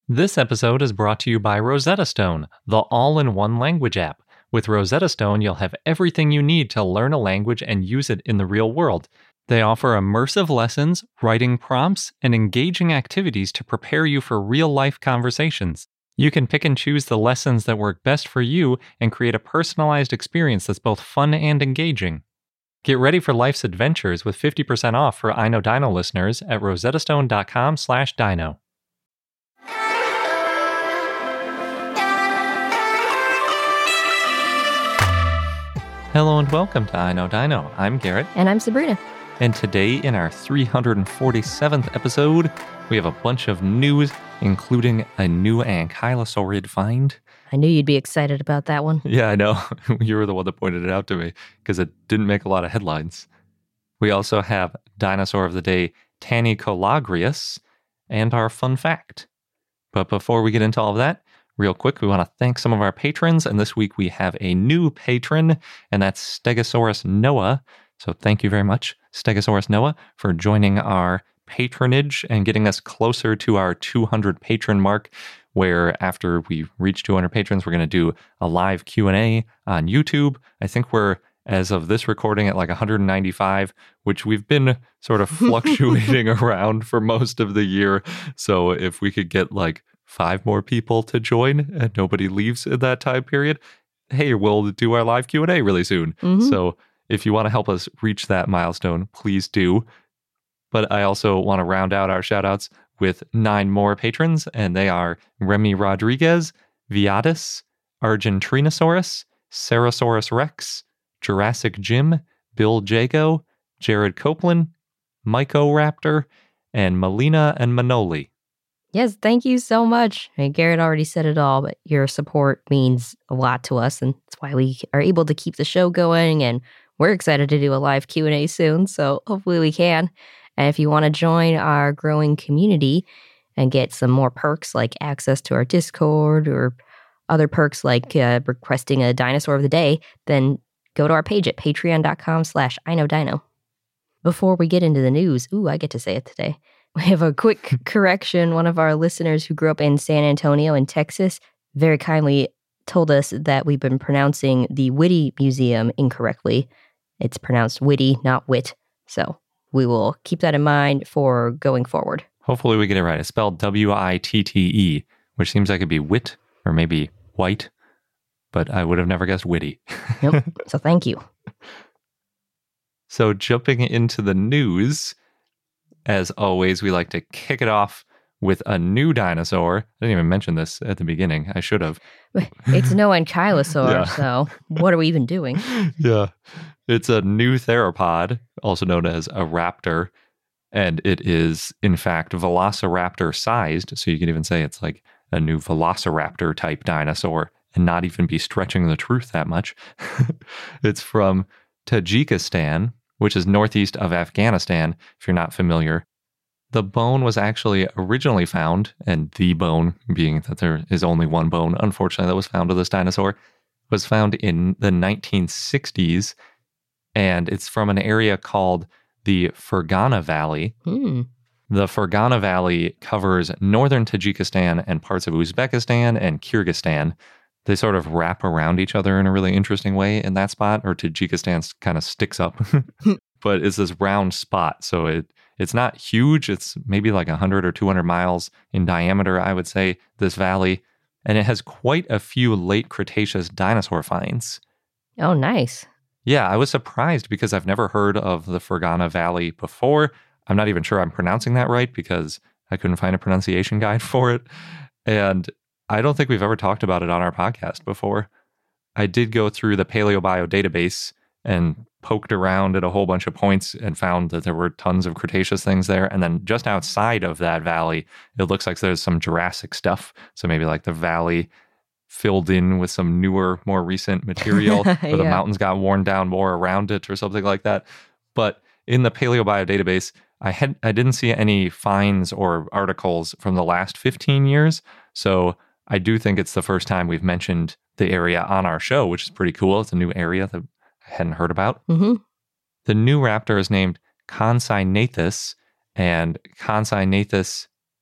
This episode is brought to you by Rosetta Stone, the all-in-one language app. With Rosetta Stone, you'll have everything you need to learn a language and use it in the real world. They offer immersive lessons, writing prompts, and engaging activities to prepare you for real-life conversations. You can pick and choose the lessons that work best for you and create a personalized experience that's both fun and engaging. Get ready for life's adventures with 50% off for I Know Dino listeners at rosettastone.com/dino. Hello and welcome to I Know Dino. I'm Garrett. And I'm Sabrina. And today in our 347th episode, we have a bunch of news, including a new ankylosaurid find. I knew you'd be excited about that one. Yeah, I know. You were the one that pointed it out to me because it didn't make a lot of headlines. We also have Dinosaur of the Day, Tanicolagrius, and our fun fact. But before we get into all of that, real quick, we want to thank some of our patrons, and this week we have a new patron, and that's Stegosaurus Noah. So thank you very much, Stegosaurus Noah, for joining our patronage and getting us closer to our 200 patron mark, where after we reach 200 patrons, we're going to do a live Q&A on YouTube. I think we're, as of this recording, at like 195, which we've been sort of fluctuating around for most of the year. So if we could get like 5 more people to join and nobody leaves in that time period, hey, we'll do our live Q&A really soon. Mm-hmm. So if you want to help us reach that milestone, please do. But I also want to round out our shout outs with 9 more patrons, and they are Remy Rodriguez, Viatis, Argentrinosaurus, Cerosaurus Rex, Jurassic Jim, Bill Jago, Jared Copeland, Myco Raptor, and Melina and Manoli. Yes, thank you so much. I mean, Garrett already said it all, but your support means a lot to us, and that's why we are able to keep the show going, and we're excited to do a live Q&A soon, so hopefully we can. And if you want to join our growing community and get some more perks like access to our Discord or other perks like requesting a Dinosaur of the Day, then go to our page at patreon.com/iknowdino. Before we get into the news, I get to say it today. We have a quick correction. One of our listeners who grew up in San Antonio in Texas very kindly told us that we've been pronouncing the Whitty Museum incorrectly. It's pronounced Witty, not Wit. So we will keep that in mind for going forward. Hopefully we get it right. It's spelled Witte, which seems like it'd be wit or maybe white, but I would have never guessed witty. Nope. So thank you. So jumping into the news, as always, we like to kick it off with a new dinosaur. I didn't even mention this at the beginning. I should have. It's no ankylosaur, Yeah. So what are we even doing? Yeah. It's a new theropod, also known as a raptor, and it is, in fact, velociraptor-sized, so you can even say it's like a new velociraptor-type dinosaur and not even be stretching the truth that much. It's from Tajikistan, which is northeast of Afghanistan, if you're not familiar. The bone was actually originally found, and the bone, being that there is only one bone, unfortunately, that was found of this dinosaur, was found in the 1960s, and it's from an area called the Fergana Valley. The Fergana Valley covers northern Tajikistan and parts of Uzbekistan and Kyrgyzstan. They sort of wrap around each other in a really interesting way in that spot, or Tajikistan kind of sticks up. But it's this round spot, so it's not huge. It's maybe like 100 or 200 miles in diameter, I would say, this valley. And it has quite a few late Cretaceous dinosaur finds. Oh, nice. Yeah, I was surprised because I've never heard of the Fergana Valley before. I'm not even sure I'm pronouncing that right because I couldn't find a pronunciation guide for it. And I don't think we've ever talked about it on our podcast before. I did go through the PaleoBio database and poked around at a whole bunch of points and found that there were tons of Cretaceous things there. And then just outside of that valley, it looks like there's some Jurassic stuff. So maybe like the valley filled in with some newer, more recent material, or the mountains got worn down more around it or something like that. But in the PaleoBio database, I didn't see any finds or articles from the last 15 years. So I do think it's the first time we've mentioned the area on our show, which is pretty cool. It's a new area that I hadn't heard about. Mm-hmm. The new raptor is named Consignathus, and Consignathus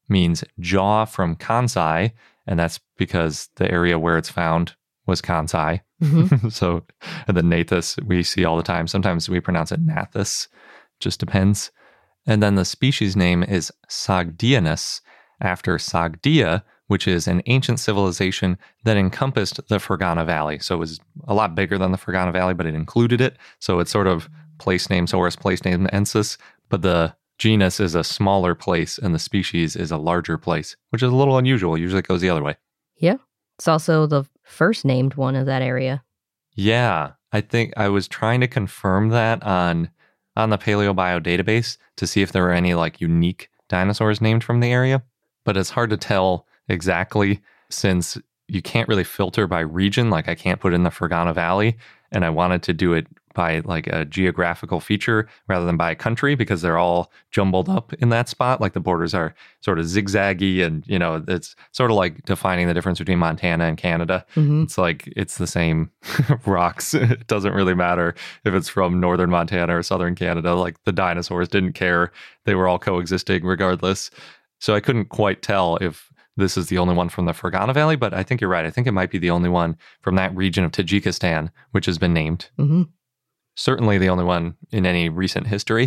means jaw from Kansai, and that's because the area where it's found was Kansai. Mhm. So, and then Nathus we see all the time. Sometimes we pronounce it Nathus, just depends. And then the species name is Sogdianus, after Sogdia, which is an ancient civilization that encompassed the Fergana Valley. So it was a lot bigger than the Fergana Valley, but it included it. So it's sort of place name Saurus, place name Ensis, but the genus is a smaller place and the species is a larger place, which is a little unusual. Usually it goes the other way. Yeah. It's also the first named one of that area. Yeah, I think I was trying to confirm that on the PaleoBio database to see if there were any like unique dinosaurs named from the area, but it's hard to tell exactly since you can't really filter by region. Like I can't put in the Fergana Valley, and I wanted to do it by like a geographical feature rather than by country because they're all jumbled up in that spot. Like the borders are sort of zigzaggy, and you know, it's sort of like defining the difference between Montana and Canada. Mhm. It's like it's the same rocks. It doesn't really matter if it's from northern Montana or southern Canada. Like the dinosaurs didn't care. They were all coexisting regardless. So I couldn't quite tell if this is the only one from the Fergana Valley, but I think you're right. I think it might be the only one from that region of Tajikistan, which has been named. Mhm. Certainly the only one in any recent history.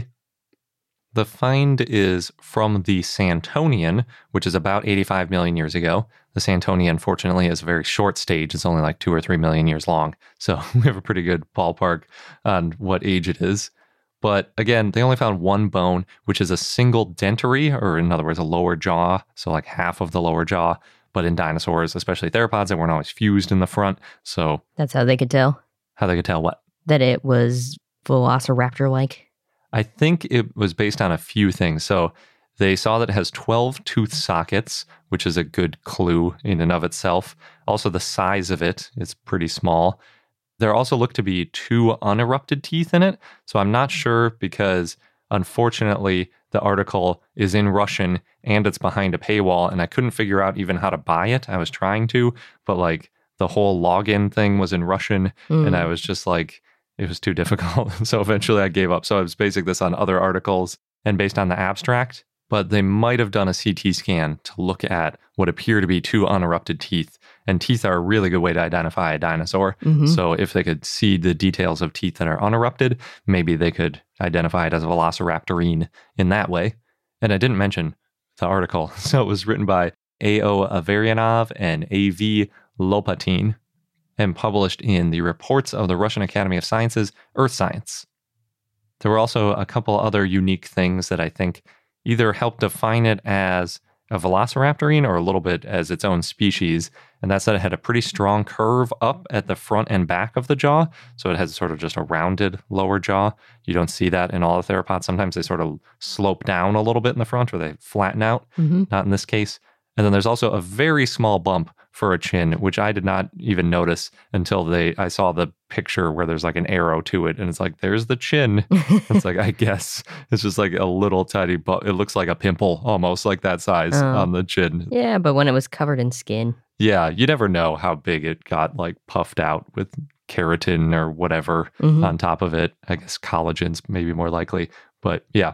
The find is from the Santonian, which is about 85 million years ago. The Santonian, fortunately, is a very short stage. It's only like 2 or 3 million years long. So we have a pretty good ballpark on what age it is. But again, they only found one bone, which is a single dentary, or in other words, a lower jaw. So like half of the lower jaw. But in dinosaurs, especially theropods, they weren't always fused in the front. So That's how they could tell how they could tell what? that it was velociraptor-like. I think it was based on a few things. So they saw that it has 12 tooth sockets, which is a good clue in and of itself. Also, the size of it is pretty small. There also look to be 2 unerupted teeth in it. So I'm not sure because, unfortunately, the article is in Russian and it's behind a paywall, and I couldn't figure out even how to buy it. I was trying to, but like the whole login thing was in Russian, and I was just like, it was too difficult. So eventually I gave up. So I was basing this on other articles and based on the abstract, but they might have done a CT scan to look at what appear to be 2 unerupted teeth. And teeth are a really good way to identify a dinosaur. Mhm. So if they could see the details of teeth that are unerupted, maybe they could identify it as a velociraptorine in that way. And I didn't mention the article. So it was written by A.O. Averyanov and A.V. Lopatin, and published in the Reports of the Russian Academy of Sciences, Earth Science. There were also a couple other unique things that I think either help define it as a velociraptorine or a little bit as its own species, and that's that it had a pretty strong curve up at the front and back of the jaw, so it has sort of just a rounded lower jaw. You don't see that in all the theropods. Sometimes they sort of slope down a little bit in the front or they flatten out, Mhm. not in this case. And then there's also a very small bump for a chin, which I did not even notice until I saw the picture where there's like an arrow to it. And it's like, there's the chin. It's like, I guess it's just like a little tiny bump. It looks like a pimple almost like that size Oh. on the chin. Yeah, but when it was covered in skin. Yeah, you never know how big it got like puffed out with keratin or whatever Mhm. on top of it. I guess collagen's maybe more likely. But yeah,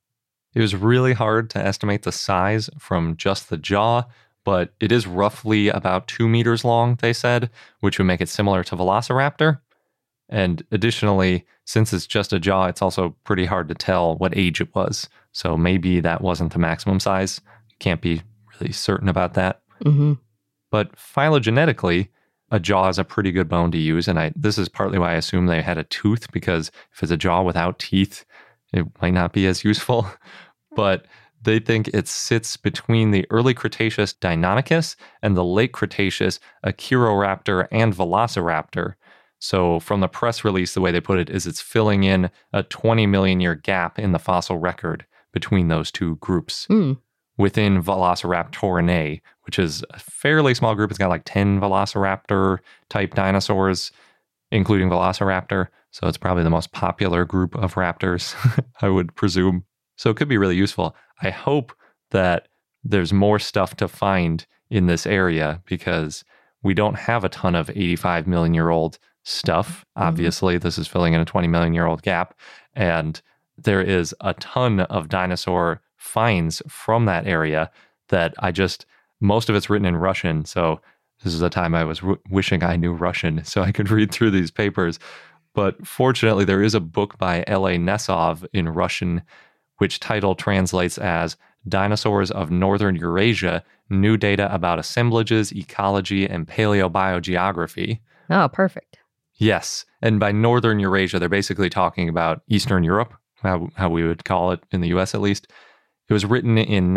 it was really hard to estimate the size from just the jaw, but it is roughly about 2 meters long, they said, which would make it similar to Velociraptor. And additionally, since it's just a jaw, it's also pretty hard to tell what age it was. So maybe that wasn't the maximum size. Can't be really certain about that. Mm-hmm. But phylogenetically, a jaw is a pretty good bone to use. And this is partly why I assume they had a tooth, because if it's a jaw without teeth, it might not be as useful. But they think it sits between the early Cretaceous Deinonychus and the late Cretaceous Achiroraptor and Velociraptor. So from the press release, the way they put it is it's filling in a 20 million year gap in the fossil record between those two groups within Velociraptorinae, which is a fairly small group. It's got like 10 Velociraptor type dinosaurs, including Velociraptor. So it's probably the most popular group of raptors, I would presume. So it could be really useful. I hope that there's more stuff to find in this area, because we don't have a ton of 85 million year old stuff. Obviously, this is filling in a 20 million year old gap. And there is a ton of dinosaur finds from that area that most of it's written in Russian. So this is a time I was wishing I knew Russian so I could read through these papers. But fortunately, there is a book by L.A. Nesov in Russian, which title translates as Dinosaurs of Northern Eurasia, New Data About Assemblages, Ecology, and Paleobiogeography. Oh, perfect. Yes. And by Northern Eurasia, they're basically talking about Eastern Europe, how we would call it in the US at least. It was written in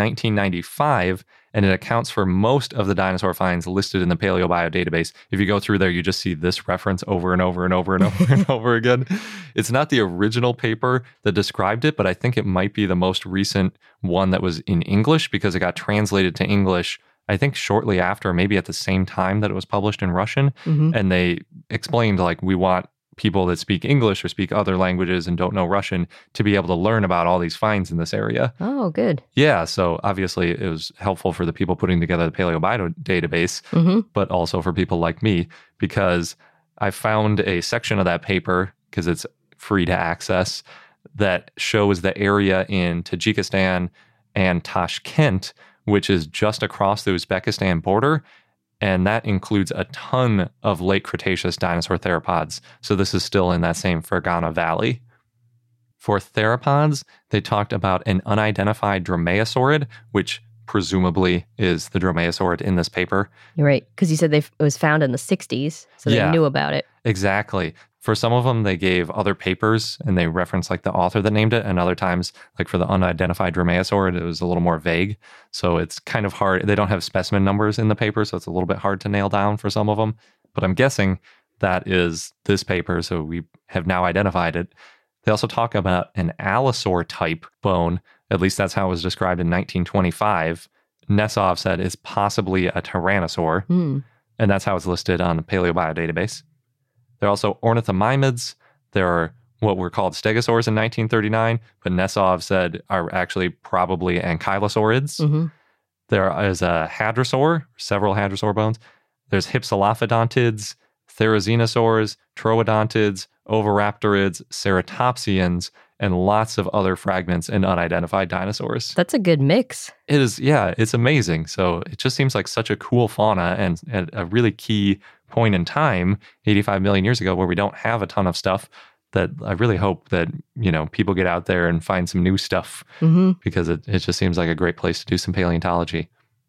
1995, and it accounts for most of the dinosaur finds listed in the Paleobio database. If you go through there, you just see this reference over and over and over and over and over again. It's not the original paper that described it, but I think it might be the most recent one that was in English because it got translated to English, I think shortly after, maybe at the same time that it was published in Russian. Mm-hmm. And they explained, like, we want people that speak English or speak other languages and don't know Russian to be able to learn about all these finds in this area. Oh, good. Yeah, so obviously it was helpful for the people putting together the Paleobio database, Mm-hmm. but also for people like me, because I found a section of that paper, because it's free to access, that shows the area in Tajikistan and Tashkent, which is just across the Uzbekistan border. And that includes a ton of late Cretaceous dinosaur theropods. So this is still in that same Fergana Valley. For theropods, they talked about an unidentified dromaeosaurid, which presumably is the dromaeosaurid in this paper. You're right. Because you said it was found in the 60s, so they Yeah. knew about it. Exactly. For some of them, they gave other papers and they referenced like the author that named it. And other times, like for the unidentified dromaeosaurid, it was a little more vague. So it's kind of hard. They don't have specimen numbers in the paper, so it's a little bit hard to nail down for some of them. But I'm guessing that is this paper, so we have now identified it. They also talk about an allosaur type bone. At least that's how it was described in 1925. Nesov said it's possibly a tyrannosaur. Hmm. And that's how it's listed on the Paleobio database. There are also ornithomimids. There are what were called stegosaurs in 1939, but Nesov said are actually probably ankylosaurids. Mm-hmm. There is a hadrosaur, several hadrosaur bones. There's hypsilophodontids, therizinosaurs, troodontids, oviraptorids, ceratopsians, and lots of other fragments and unidentified dinosaurs. That's a good mix. It is, yeah, it's amazing. So it just seems like such a cool fauna and a really key point in time, 85 million years ago, where we don't have a ton of stuff, that I really hope that, people get out there and find some new stuff, Mm-hmm. because it just seems like a great place to do some paleontology.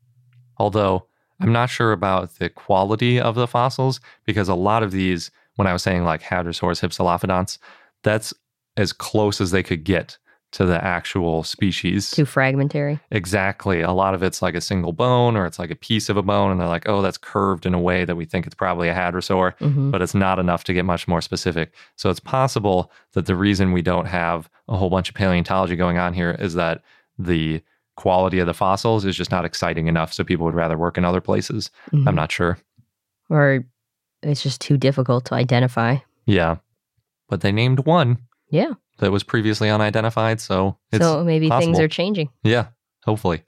Although I'm not sure about the quality of the fossils, because a lot of these, when I was saying like hadrosaurs, hypsilophodonts, that's as close as they could get to the actual species. Too fragmentary. Exactly. A lot of it's like a single bone or it's like a piece of a bone. And they're like, oh, that's curved in a way that we think it's probably a hadrosaur, Mm-hmm. but it's not enough to get much more specific. So it's possible that the reason we don't have a whole bunch of paleontology going on here is that the quality of the fossils is just not exciting enough. So people would rather work in other places. Mm-hmm. I'm not sure. Or it's just too difficult to identify. Yeah. But they named one Yeah. that was previously unidentified. So it's So maybe things possible. are changing. Yeah, hopefully.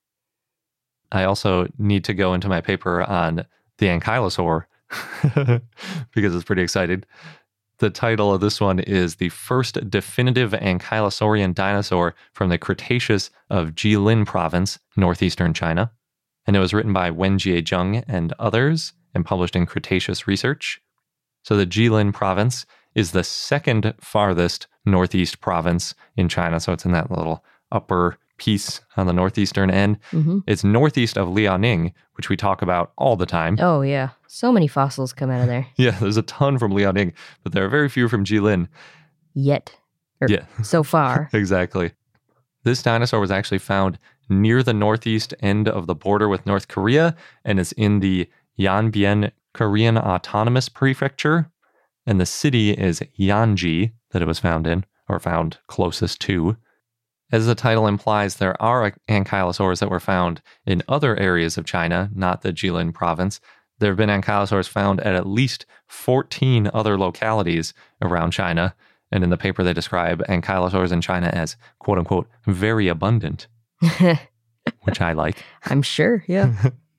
I also need to go into my paper on the ankylosaur because it's pretty exciting. The title of this one is The First Definitive Ankylosaurian Dinosaur from the Cretaceous of Jilin Province, northeastern China. And it was written by Wenjie Zheng and others and published in Cretaceous Research. So the Jilin Province is the second farthest northeast province in China. So it's in that little upper piece on the northeastern end. Mm-hmm. It's northeast of Liaoning, which we talk about all the time. Oh, yeah. So many fossils come out of there. Yeah, there's a ton from Liaoning, but there are very few from Jilin. Yet. Yeah. So far. Exactly. This dinosaur was actually found near the northeast end of the border with North Korea, and it's in the Yanbian Korean Autonomous Prefecture. And the city is Yanji that it was found in, or found closest to. As the title implies, there are ankylosaurs that were found in other areas of China, not the Jilin province. There have been ankylosaurs found at least 14 other localities around China. And in the paper, they describe ankylosaurs in China as, quote unquote, very abundant, which I like. I'm sure. Yeah.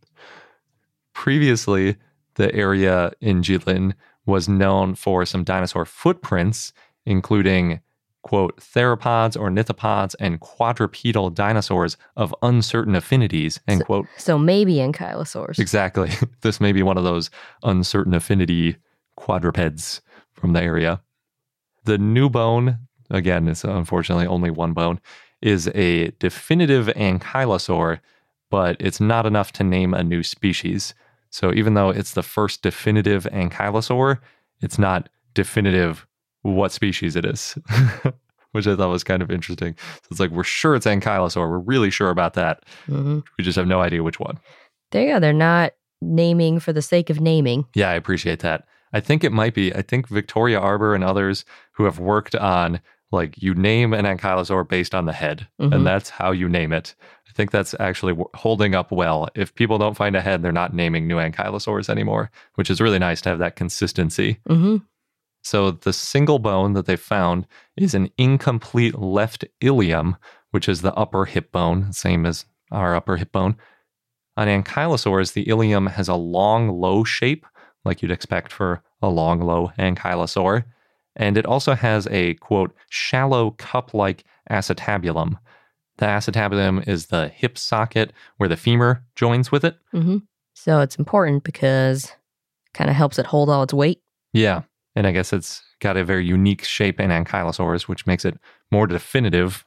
Previously, the area in Jilin was known for some dinosaur footprints, including quote, theropods, ornithopods, and quadrupedal dinosaurs of uncertain affinities, end quote. So maybe ankylosaurs. Exactly. This may be one of those uncertain affinity quadrupeds from the area. The new bone, again, it's unfortunately only one bone, is a definitive ankylosaur, but it's not enough to name a new species. So even though it's the first definitive ankylosaur, it's not definitive what species it is, which I thought was kind of interesting. So it's like, we're sure it's ankylosaur. We're really sure about that. Mm-hmm. We just have no idea which one. There you go. They're not naming for the sake of naming. Yeah, I appreciate that. I think it might be. I think Victoria Arbor and others who have worked on, like, you name an ankylosaur based on the head, and that's how you name it. I think that's actually holding up well. If people don't find a head, they're not naming new ankylosaurs anymore, which is really nice to have that consistency. Mm-hmm. So the single bone that they found is an incomplete left ilium, which is the upper hip bone, same as our upper hip bone. On ankylosaurs, the ilium has a long, low shape, like you'd expect for a long, low ankylosaur. And it also has a, quote, shallow cup-like acetabulum. The acetabulum is the hip socket where the femur joins with it. Mm-hmm. So it's important because it kind of helps it hold all its weight. Yeah. And I guess it's got a very unique shape in ankylosaurs, which makes it more definitive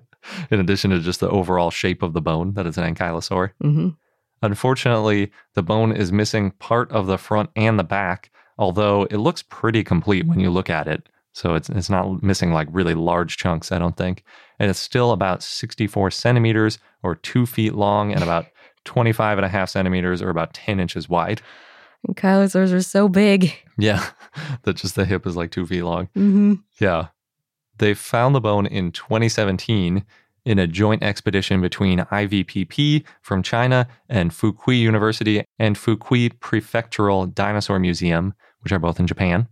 in addition to just the overall shape of the bone that is an ankylosaur. Mm-hmm. Unfortunately, the bone is missing part of the front and the back, although it looks pretty complete when you look at it. So it's not missing like really large chunks, I don't think. And it's still about 64 centimeters or 2 feet long and about 25 and a half centimeters or about 10 inches wide. Ankylosaurs are so big. Yeah, that just the hip is like 2 feet long. Mm-hmm. Yeah. They found the bone in 2017 in a joint expedition between IVPP from China and Fukui University and Fukui Prefectural Dinosaur Museum, which are both in Japan.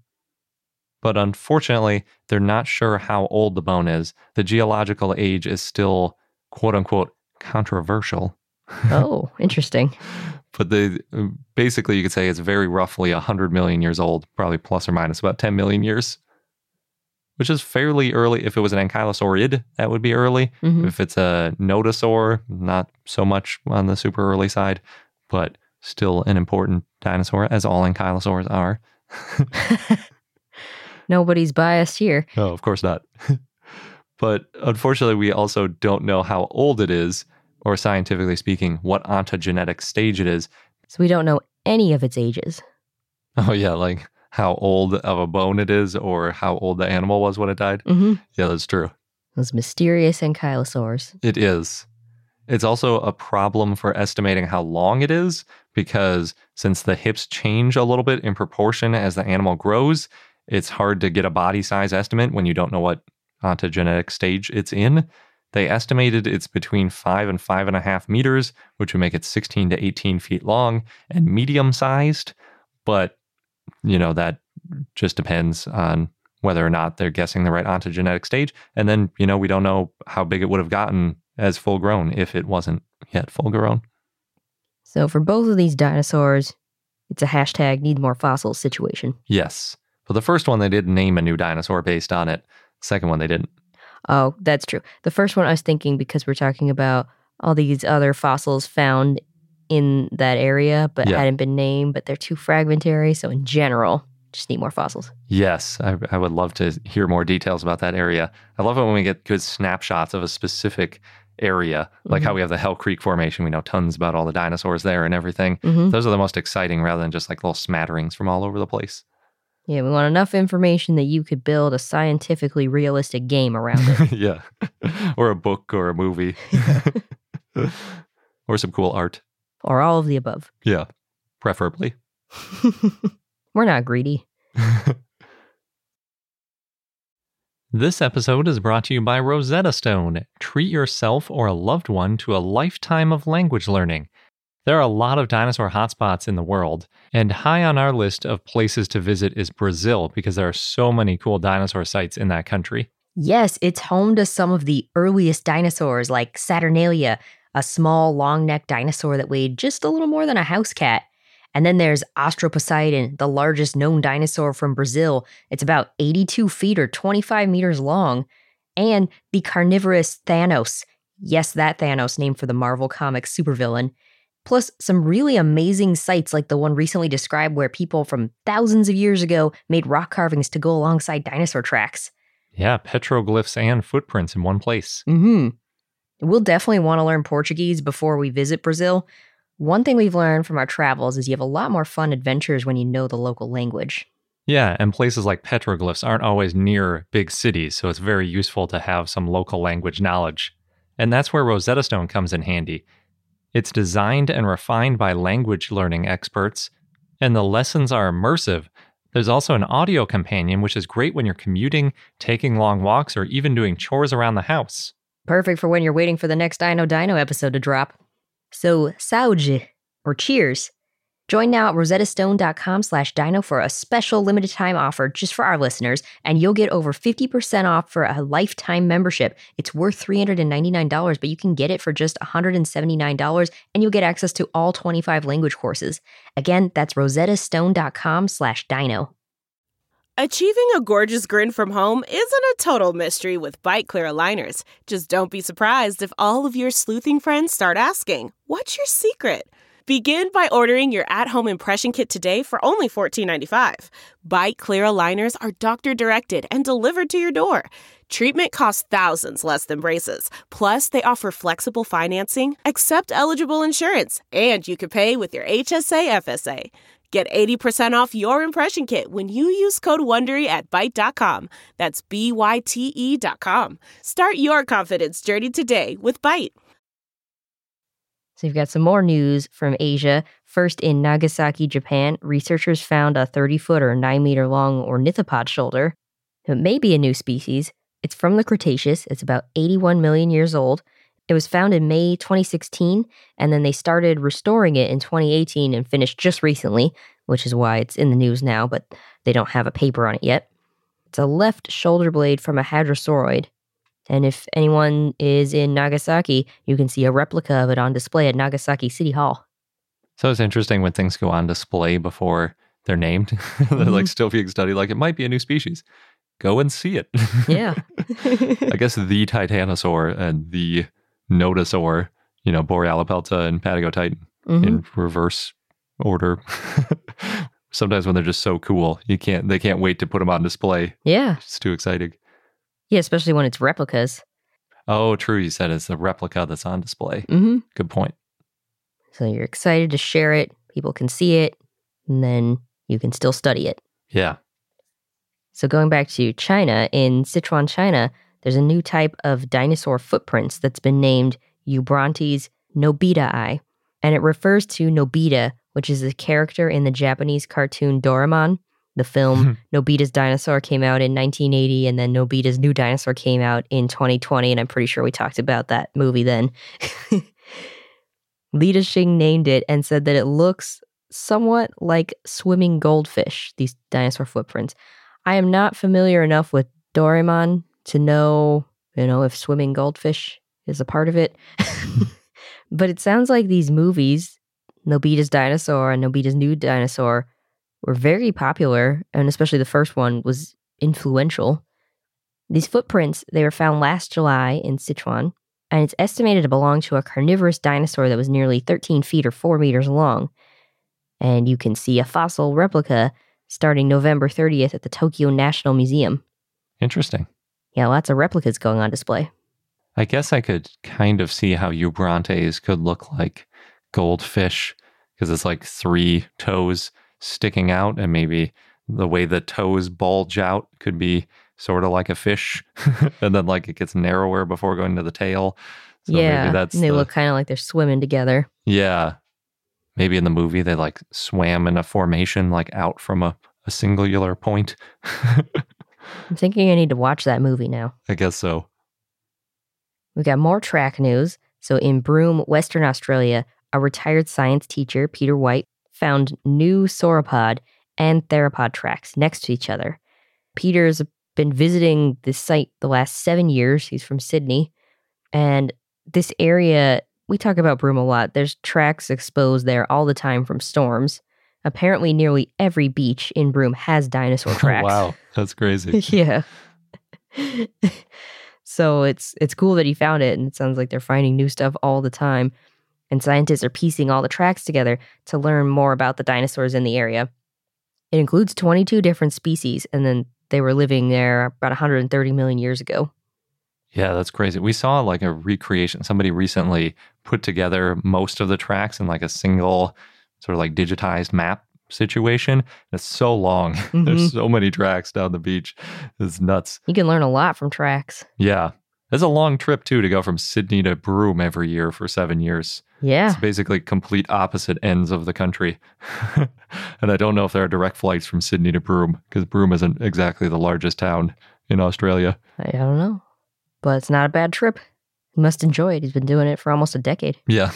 But unfortunately, they're not sure how old the bone is. The geological age is still, quote unquote, controversial. Oh, interesting. But basically, you could say it's very roughly 100 million years old, probably plus or minus about 10 million years, which is fairly early. If it was an ankylosaurid, that would be early. Mm-hmm. If it's a nodosaur, not so much on the super early side, but still an important dinosaur, as all ankylosaurs are. Nobody's biased here. No, of course not. But unfortunately, we also don't know how old it is, or scientifically speaking, what ontogenetic stage it is. So we don't know any of its ages. Oh, yeah, like how old of a bone it is or how old the animal was when it died. Mm-hmm. Yeah, that's true. Those mysterious ankylosaurs. It is. It's also a problem for estimating how long it is because since the hips change a little bit in proportion as the animal grows, it's hard to get a body size estimate when you don't know what ontogenetic stage it's in. They estimated it's between 5 and 5.5 meters, which would make it 16 to 18 feet long and medium sized. But, you know, that just depends on whether or not they're guessing the right ontogenetic stage. And then, you know, we don't know how big it would have gotten as full grown if it wasn't yet full grown. So for both of these dinosaurs, it's a hashtag need more fossils situation. Yes. For the first one, they did name a new dinosaur based on it. Second one, they didn't. Oh, that's true. The first one I was thinking because we're talking about all these other fossils found in that area, but hadn't been named, but they're too fragmentary. So in general, just need more fossils. Yes, I would love to hear more details about that area. I love it when we get good snapshots of a specific area, like how we have the Hell Creek Formation. We know tons about all the dinosaurs there and everything. Mm-hmm. Those are the most exciting rather than just like little smatterings from all over the place. Yeah, we want enough information that you could build a scientifically realistic game around it. Yeah. Or a book or a movie. Or some cool art. Or all of the above. Yeah, preferably. We're not greedy. This episode is brought to you by Rosetta Stone. Treat yourself or a loved one to a lifetime of language learning. There are a lot of dinosaur hotspots in the world, and high on our list of places to visit is Brazil because there are so many cool dinosaur sites in that country. Yes, it's home to some of the earliest dinosaurs like Saturnalia, a small long-necked dinosaur that weighed just a little more than a house cat. And then there's Austroposeidon, the largest known dinosaur from Brazil. It's about 82 feet or 25 meters long. and the carnivorous Thanos. Yes, that Thanos, named for the Marvel Comics supervillain. Plus, some really amazing sites like the one recently described where people from thousands of years ago made rock carvings to go alongside dinosaur tracks. Yeah, petroglyphs and footprints in one place. We'll definitely want to learn Portuguese before we visit Brazil. One thing we've learned from our travels is you have a lot more fun adventures when you know the local language. Yeah, and places like petroglyphs aren't always near big cities, so it's very useful to have some local language knowledge. And that's where Rosetta Stone comes in handy. It's designed and refined by language learning experts, and the lessons are immersive. There's also an audio companion, which is great when you're commuting, taking long walks, or even doing chores around the house. Perfect for when you're waiting for the next Dino episode to drop. So, saúde, or cheers. Join now at rosettastone.com/dino for a special limited time offer just for our listeners, and you'll get over 50% off for a lifetime membership. It's worth $399, but you can get it for just $179, and you'll get access to all 25 language courses. Again, that's rosettastone.com/dino. Achieving a gorgeous grin from home isn't a total mystery with Byte Clear aligners. Just don't be surprised if all of your sleuthing friends start asking, "What's your secret?" Begin by ordering your at-home impression kit today for only $14.95. Byte Clear aligners are doctor-directed and delivered to your door. Treatment costs thousands less than braces. Plus, they offer flexible financing, accept eligible insurance, and you can pay with your HSA FSA. Get 80% off your impression kit when you use code WONDERY at Byte.com. That's BYTE.com. Start your confidence journey today with Byte. So you've got some more news from Asia. First, in Nagasaki, Japan, researchers found a 30-foot or 9-meter long ornithopod shoulder. It may be a new species. It's from the Cretaceous. It's about 81 million years old. It was found in May 2016, and then they started restoring it in 2018 and finished just recently, which is why it's in the news now, but they don't have a paper on it yet. It's a left shoulder blade from a hadrosauroid. And if anyone is in Nagasaki, you can see a replica of it on display at Nagasaki City Hall. So it's interesting when things go on display before they're named. They're like still being studied, like it might be a new species. Go and see it. Yeah. I guess the Titanosaur and the Nodosaur, Borealopelta and Patagotitan in reverse order. Sometimes when they're just so cool, they can't wait to put them on display. Yeah. It's too exciting. Yeah, especially when it's replicas. Oh, true. You said it's the replica that's on display. Good point. So you're excited to share it. People can see it, and then you can still study it. Yeah. So going back to China, in Sichuan, China, there's a new type of dinosaur footprints that's been named Eubrontes nobitae, and it refers to Nobita, which is a character in the Japanese cartoon Doraemon. The film Nobita's Dinosaur came out in 1980, and then Nobita's New Dinosaur came out in 2020, and I'm pretty sure we talked about that movie then. Li Dexing named it and said that it looks somewhat like swimming goldfish, these dinosaur footprints. I am not familiar enough with Doraemon to know, if swimming goldfish is a part of it. But it sounds like these movies, Nobita's Dinosaur and Nobita's New Dinosaur, were very popular, and especially the first one was influential. These footprints, they were found last July in Sichuan, and it's estimated to belong to a carnivorous dinosaur that was nearly 13 feet or 4 meters long. And you can see a fossil replica starting November 30th at the Tokyo National Museum. Interesting. Yeah, lots of replicas going on display. I guess I could kind of see how Eubrontes could look like goldfish, because it's like 3 toes sticking out, and maybe the way the toes bulge out could be sort of like a fish, and then like it gets narrower before going to the tail. So yeah, maybe and they look kind of like they're swimming together. Yeah. Maybe in the movie they like swam in a formation, like out from a singular point. I'm thinking I need to watch that movie now. I guess so. We got more track news. So in Broome, Western Australia, a retired science teacher, Peter White, found new sauropod and theropod tracks next to each other. Peter's been visiting this site the last 7 years. He's from Sydney. And this area, we talk about Broome a lot. There's tracks exposed there all the time from storms. Apparently, nearly every beach in Broome has dinosaur tracks. Wow, that's crazy. Yeah. So it's cool that he found it, and it sounds like they're finding new stuff all the time. And scientists are piecing all the tracks together to learn more about the dinosaurs in the area. It includes 22 different species, and then they were living there about 130 million years ago. Yeah, that's crazy. We saw like a recreation. Somebody recently put together most of the tracks in like a single sort of like digitized map situation. It's so long. There's so many tracks down the beach. It's nuts. You can learn a lot from tracks. Yeah. It's a long trip too to go from Sydney to Broome every year for 7 years. Yeah. It's basically complete opposite ends of the country. And I don't know if there are direct flights from Sydney to Broome because Broome isn't exactly the largest town in Australia. I don't know. But it's not a bad trip. He must enjoy it. He's been doing it for almost a decade. Yeah.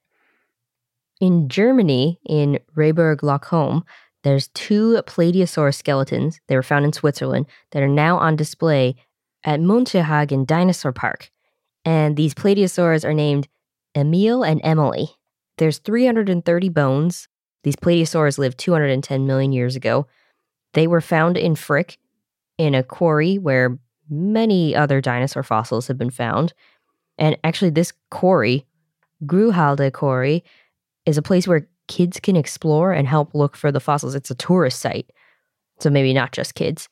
In Germany, in Rehburg-Lochholm, there's 2 Plesiosaurus skeletons. They were found in Switzerland that are now on display at Munchehagen Dinosaur Park. And these Plesiosaurs are named Emil and Emily. There's 330 bones. These Plesiosaurs lived 210 million years ago. They were found in Frick, in a quarry where many other dinosaur fossils have been found. And actually, this quarry, Grühalde Quarry, is a place where kids can explore and help look for the fossils. It's a tourist site, so maybe not just kids.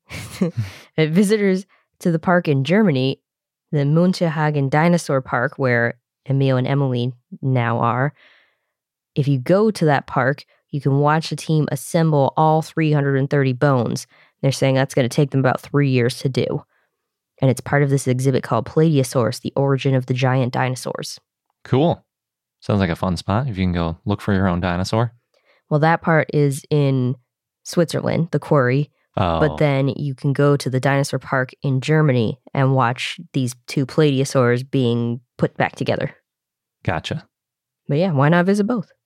Visitors to the park in Germany, the Munchehagen Dinosaur Park, where Emil and Emily now are, if you go to that park, you can watch the team assemble all 330 bones. They're saying that's going to take them about 3 years to do. And it's part of this exhibit called Plateosaurus, the origin of the giant dinosaurs. Cool. Sounds like a fun spot if you can go look for your own dinosaur. Well, that part is in Switzerland, the quarry. Oh. But then you can go to the dinosaur park in Germany and watch these 2 Plateosaurs being put back together. Gotcha. But yeah, why not visit both?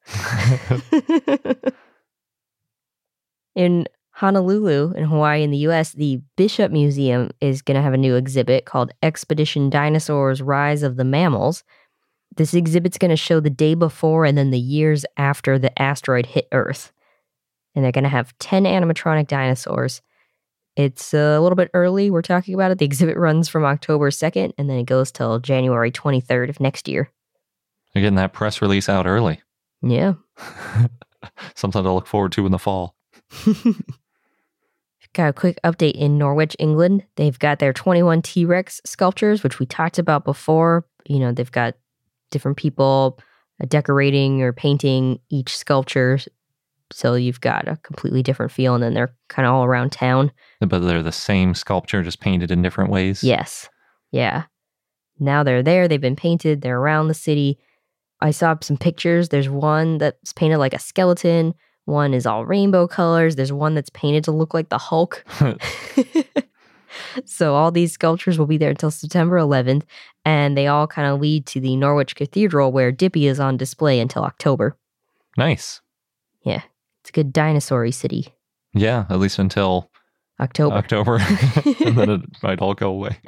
In Honolulu, in Hawaii, in the U.S., the Bishop Museum is going to have a new exhibit called Expedition Dinosaurs: Rise of the Mammals. This exhibit's going to show the day before and then the years after the asteroid hit Earth. And they're going to have 10 animatronic dinosaurs. It's a little bit early. We're talking about it. The exhibit runs from October 2nd, and then it goes till January 23rd of next year. You're getting that press release out early. Yeah. Something to look forward to in the fall. Got a quick update in Norwich, England. They've got their 21 T-Rex sculptures, which we talked about before. You know, they've got different people decorating or painting each sculpture. So you've got a completely different feel, and then they're kind of all around town. But they're the same sculpture, just painted in different ways? Yes. Yeah. Now they're there. They've been painted. They're around the city. I saw some pictures. There's one that's painted like a skeleton. One is all rainbow colors. There's one that's painted to look like the Hulk. So all these sculptures will be there until September 11th, and they all kind of lead to the Norwich Cathedral, where Dippy is on display until October. Nice. Yeah, it's a good dinosaur-y city. Yeah, at least until October. And then it might all go away.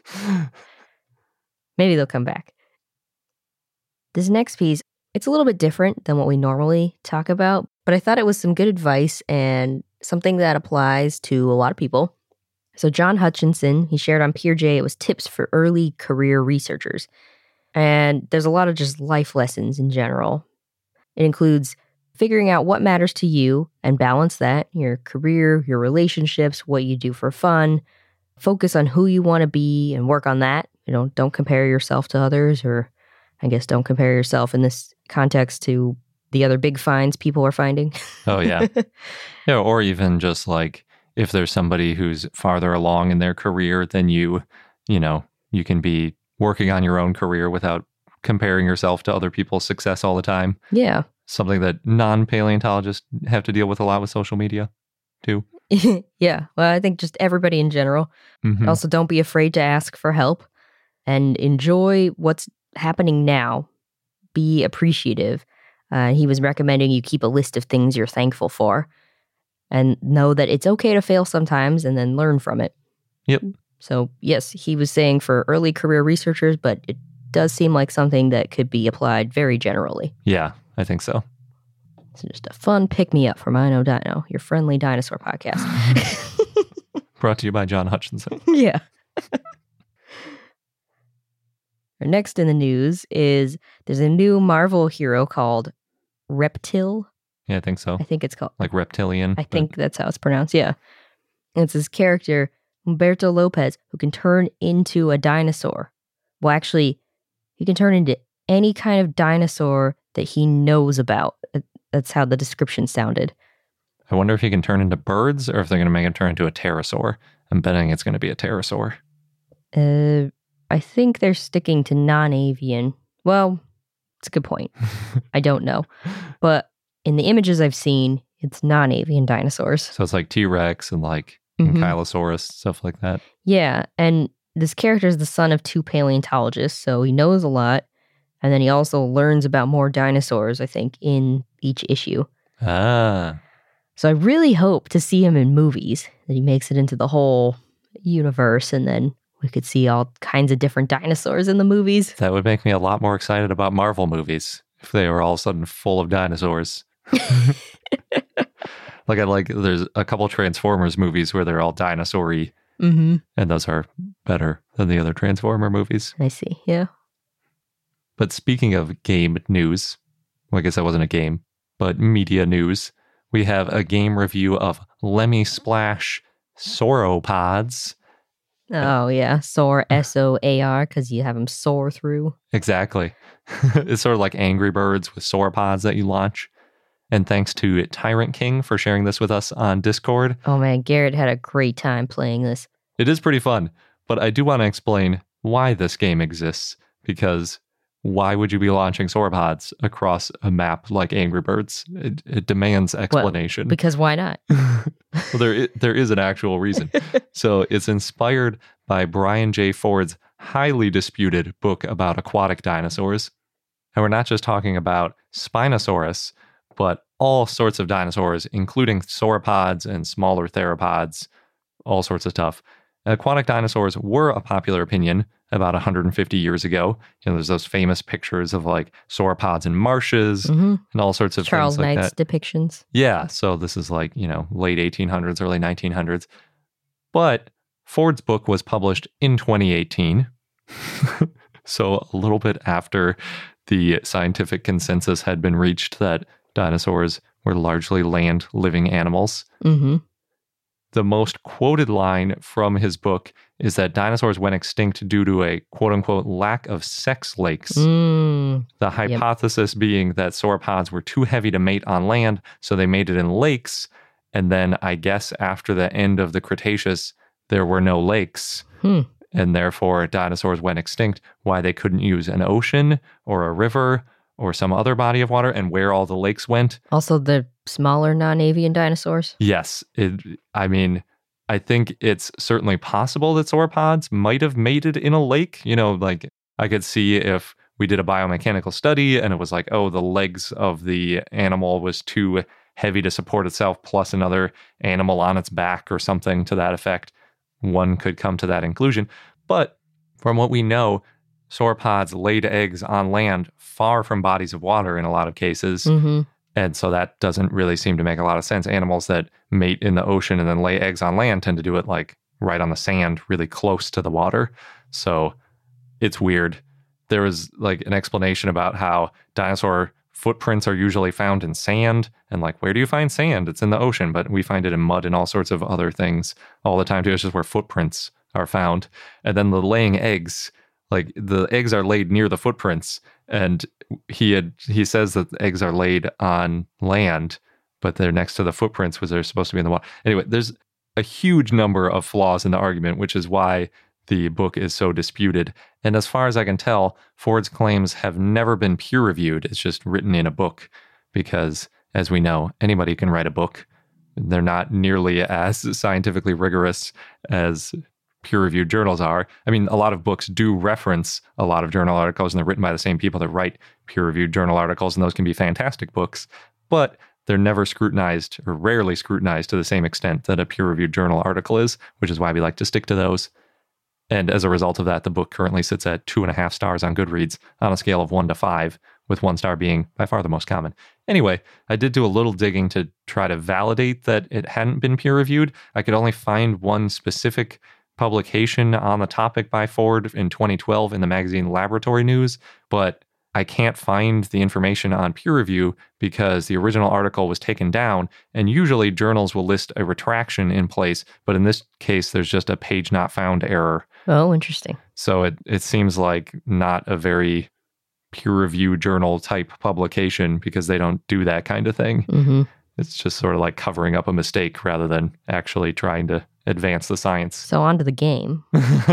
Maybe they'll come back. This next piece, it's a little bit different than what we normally talk about, but I thought it was some good advice and something that applies to a lot of people. So John Hutchinson, he shared on PeerJ, it was tips for early career researchers. And there's a lot of just life lessons in general. It includes figuring out what matters to you and balance that, your career, your relationships, what you do for fun. Focus on who you want to be and work on that. You know, don't compare yourself to others, or I guess don't compare yourself in this context to the other big finds people are finding. Oh, yeah. Yeah, or even just like if there's somebody who's farther along in their career than you know, you can be working on your own career without comparing yourself to other people's success all the time. Yeah. Something that non-paleontologists have to deal with a lot with social media, too. Yeah. Well, I think just everybody in general. Mm-hmm. Also, don't be afraid to ask for help and enjoy what's happening now. Be appreciative. He was recommending you keep a list of things you're thankful for and know that it's okay to fail sometimes and then learn from it. Yep. So, yes, he was saying for early career researchers, but it does seem like something that could be applied very generally. Yeah, I think so. It's just a fun pick-me-up from I Know Dino, your friendly dinosaur podcast. Brought to you by John Hutchinson. Yeah. Next in the news is there's a new Marvel hero called Reptil. Yeah, I think so. I think it's called. Like reptilian. I think that's how it's pronounced. Yeah. And it's this character, Humberto Lopez, who can turn into a dinosaur. Well, actually, he can turn into any kind of dinosaur that he knows about. That's how the description sounded. I wonder if he can turn into birds or if they're going to make him turn into a pterosaur. I'm betting it's going to be a pterosaur. I think they're sticking to non-avian. Well, it's a good point. I don't know. But in the images I've seen, it's non-avian dinosaurs. So it's like T-Rex and like Ankylosaurus, stuff like that. Yeah, and this character is the son of 2 paleontologists, so he knows a lot. And then he also learns about more dinosaurs, I think, in each issue. Ah. So I really hope to see him in movies, that he makes it into the whole universe, and then we could see all kinds of different dinosaurs in the movies. That would make me a lot more excited about Marvel movies if they were all of a sudden full of dinosaurs. There's a couple Transformers movies where they're all dinosaur-y, and those are better than the other Transformer movies. I see, yeah. But speaking of game news, well, I guess that wasn't a game, but media news, we have a game review of Lemmy Splash Sauropods. Oh, yeah. Soar, S-O-A-R, because you have them soar through. Exactly. It's sort of like Angry Birds with sauropods that you launch. And thanks to Tyrant King for sharing this with us on Discord. Oh, man. Garrett had a great time playing this. It is pretty fun, but I do want to explain why this game exists, because why would you be launching sauropods across a map like Angry Birds? It demands explanation. Well, because why not? Well, there is an actual reason. So it's inspired by Brian J. Ford's highly disputed book about aquatic dinosaurs. And we're not just talking about Spinosaurus, but all sorts of dinosaurs, including sauropods and smaller theropods, all sorts of stuff. Aquatic dinosaurs were a popular opinion about 150 years ago. There's those famous pictures of like sauropods in marshes and all sorts of Charles things like Knight's that. depictions. Yeah, so this is like, late 1800s, early 1900s. But Ford's book was published in 2018. So a little bit after the scientific consensus had been reached that dinosaurs were largely land-living animals. The most quoted line from his book is that dinosaurs went extinct due to a quote-unquote lack of sex lakes. The hypothesis being that sauropods were too heavy to mate on land, so they mated in lakes. And then I guess after the end of the Cretaceous, there were no lakes. And therefore dinosaurs went extinct. Why they couldn't use an ocean or a river or some other body of water, and where all the lakes went. Also the smaller non-avian dinosaurs? Yes. I think it's certainly possible that sauropods might have mated in a lake. Like I could see if we did a biomechanical study and it was like, oh, the legs of the animal was too heavy to support itself, plus another animal on its back or something to that effect. One could come to that conclusion. But from what we know, sauropods laid eggs on land far from bodies of water in a lot of cases. And so that doesn't really seem to make a lot of sense. Animals that mate in the ocean and then lay eggs on land tend to do it like right on the sand, really close to the water. So it's weird. There was like an explanation about how dinosaur footprints are usually found in sand. And like, where do you find sand? It's in the ocean, but we find it in mud and all sorts of other things all the time too. It's just where footprints are found. And then the laying eggs, like the eggs are laid near the footprints, and he says that the eggs are laid on land, but they're next to the footprints, which they're supposed to be in the water. Anyway, there's a huge number of flaws in the argument, which is why the book is so disputed. And as far as I can tell, Ford's claims have never been peer-reviewed. It's just written in a book because, as we know, anybody can write a book. They're not nearly as scientifically rigorous as peer-reviewed journals are. I mean, a lot of books do reference a lot of journal articles, and they're written by the same people that write peer-reviewed journal articles, and those can be fantastic books, but they're never scrutinized or rarely scrutinized to the same extent that a peer-reviewed journal article is, which is why we like to stick to those. And as a result of that, the book currently sits at 2.5 stars on Goodreads on a scale of 1 to 5, with 1 star being by far the most common. Anyway, I did do a little digging to try to validate that it hadn't been peer-reviewed. I could only find one specific publication on the topic by Ford in 2012 in the magazine Laboratory News, but I can't find the information on peer review because the original article was taken down, and usually journals will list a retraction in place, but in this case, there's just a page not found error. Oh, interesting. So it seems like not a very peer review journal type publication because they don't do that kind of thing. Mm-hmm. It's just sort of like covering up a mistake rather than actually trying to advance the science. So on to the game.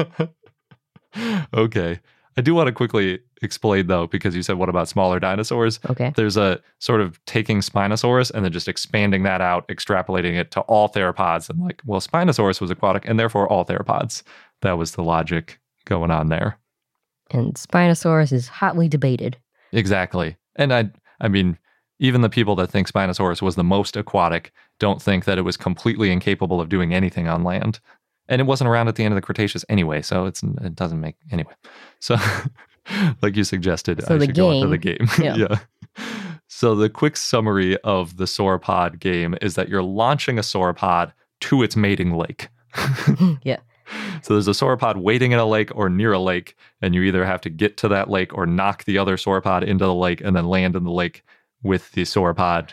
Okay. I do want to quickly explain, though, because you said, what about smaller dinosaurs? Okay. There's a sort of taking Spinosaurus and then just expanding that out, extrapolating it to all theropods. And like, well, Spinosaurus was aquatic and therefore all theropods. That was the logic going on there. And Spinosaurus is hotly debated. Exactly. And I mean, even the people that think Spinosaurus was the most aquatic don't think that it was completely incapable of doing anything on land. And it wasn't around at the end of the Cretaceous anyway, so it doesn't make... Anyway. So, like you suggested, so I should go into the game. Yeah. Yeah. So the quick summary of the sauropod game is that you're launching a sauropod to its mating lake. Yeah. So there's a sauropod waiting in a lake or near a lake, and you either have to get to that lake or knock the other sauropod into the lake and then land in the lake with the sauropod.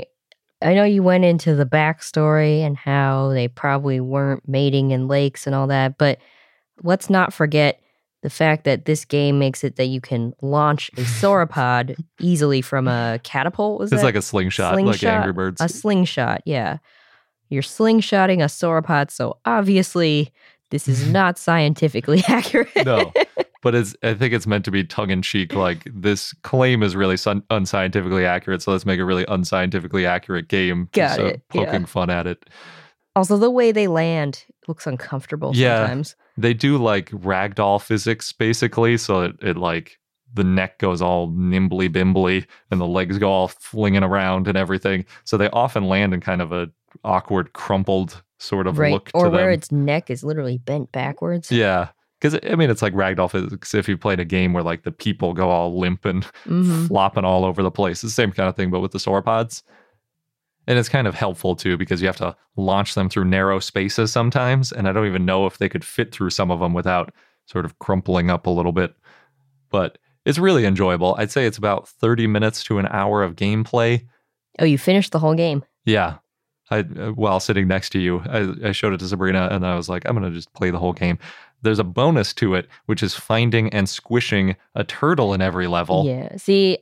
I know you went into the backstory and how they probably weren't mating in lakes and all that, but let's not forget the fact that this game makes it that you can launch a sauropod easily from a catapult. It's like a slingshot, like Angry Birds. A slingshot, yeah. You're slingshotting a sauropod, so obviously this is not scientifically accurate. No, but I think it's meant to be tongue-in-cheek, like this claim is really unscientifically accurate, so let's make a really unscientifically accurate game. Got it. Poking fun at it. Also, the way they land looks uncomfortable sometimes. They do like ragdoll physics, basically, so it like the neck goes all nimbly-bimbly and the legs go all flinging around and everything. So they often land in kind of a awkward, crumpled sort of look to them. Or where its neck is literally bent backwards. Yeah. Because, I mean, it's like ragdoll physics if you played a game where like the people go all limp and flopping all over the place. It's the same kind of thing, but with the sauropods. And it's kind of helpful, too, because you have to launch them through narrow spaces sometimes. And I don't even know if they could fit through some of them without sort of crumpling up a little bit. But it's really enjoyable. I'd say it's about 30 minutes to an hour of gameplay. Oh, you finished the whole game? Yeah. While sitting next to you, I showed it to Sabrina, and I was like, I'm going to just play the whole game. There's a bonus to it, which is finding and squishing a turtle in every level. Yeah. See,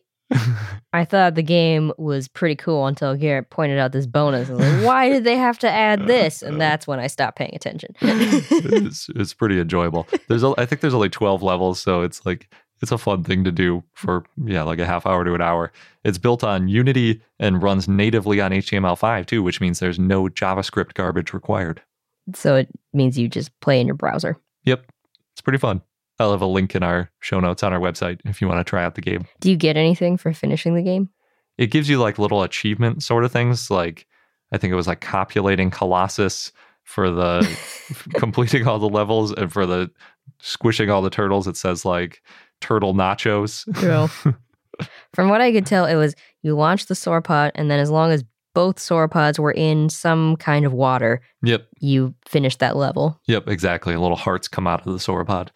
I thought the game was pretty cool until Garrett pointed out this bonus. I was like, why did they have to add this? And that's when I stopped paying attention. It's pretty enjoyable. I think there's only 12 levels, so it's like it's a fun thing to do for like a half hour to an hour. It's built on Unity and runs natively on HTML5 too, which means there's no JavaScript garbage required. So it means you just play in your browser. Yep. It's pretty fun. I'll have a link in our show notes on our website if you want to try out the game. Do you get anything for finishing the game? It gives you like little achievement sort of things. Like I think it was like copulating Colossus for the completing all the levels, and for the squishing all the turtles, it says like turtle nachos. True. From what I could tell, it was you launch the sauropod, and then as long as both sauropods were in some kind of water, yep, you finish that level. Yep, exactly. Little hearts come out of the sauropod.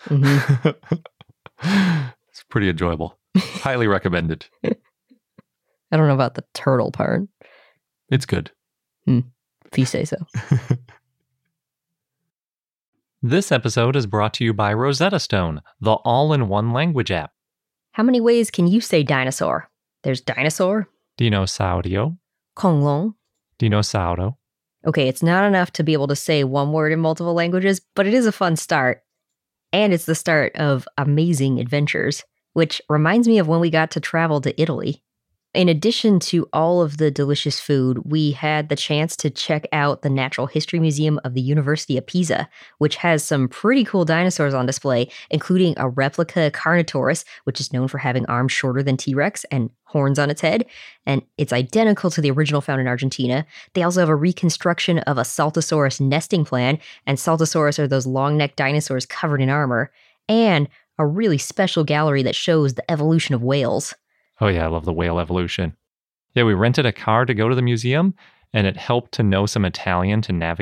Mm-hmm. It's pretty enjoyable. Highly recommended. I don't know about the turtle part. It's good. If you say so. This episode is brought to you by Rosetta Stone, the all-in-one language app. How many ways can you say dinosaur? There's dinosaur. Dinosaurio. 恐龙. Dinosaurio. Okay, it's not enough to be able to say one word in multiple languages, but it is a fun start. And it's the start of amazing adventures, which reminds me of when we got to travel to Italy. In addition to all of the delicious food, we had the chance to check out the Natural History Museum of the University of Pisa, which has some pretty cool dinosaurs on display, including a replica Carnotaurus, which is known for having arms shorter than T-Rex and horns on its head, and it's identical to the original found in Argentina. They also have a reconstruction of a Saltosaurus nesting plan, and Saltosaurus are those long-necked dinosaurs covered in armor, and a really special gallery that shows the evolution of whales. Oh yeah, I love the whale evolution. Yeah, we rented a car to go to the museum, and it helped to know some Italian to navigate